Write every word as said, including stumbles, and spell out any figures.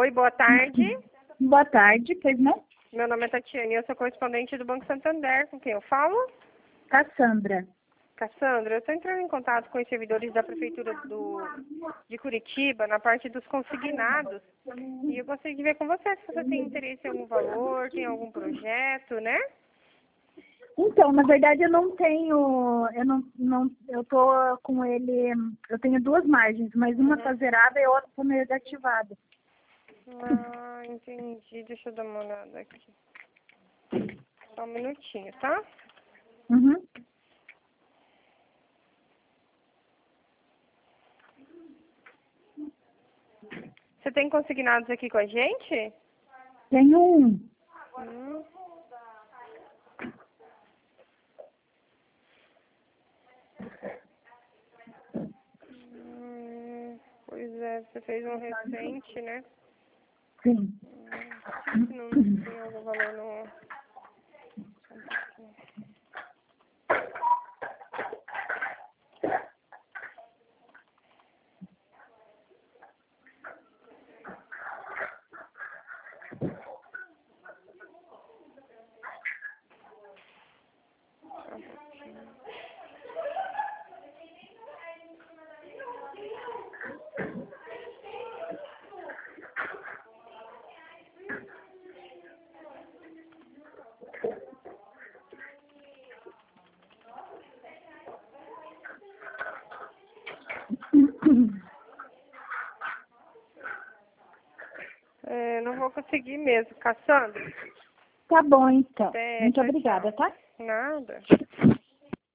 Oi, boa tarde. Boa tarde, pois não? Meu nome é Tatiane, eu sou correspondente do Banco Santander. Com quem eu falo? Cassandra. Cassandra, eu estou entrando em contato com os servidores da Prefeitura do, de Curitiba, na parte dos consignados. E eu gostaria de ver com você se você tem interesse em algum valor, tem algum projeto, né? Então, na verdade eu não tenho, eu não, não, eu tô com ele, eu tenho duas margens, mas uma tá zerada e a outra tá negativada. Ah, entendi. Deixa eu dar uma olhada aqui. Só um minutinho, tá? Uhum. Você tem consignados aqui com a gente? Tenho um. Hum. Hum, pois é, você fez um recente, né? Sim. Hum, não tem algum valor no... É, não vou conseguir mesmo, Cassandra. Tá bom, então. É, Muito tchau, obrigada, tchau. tá? Nada.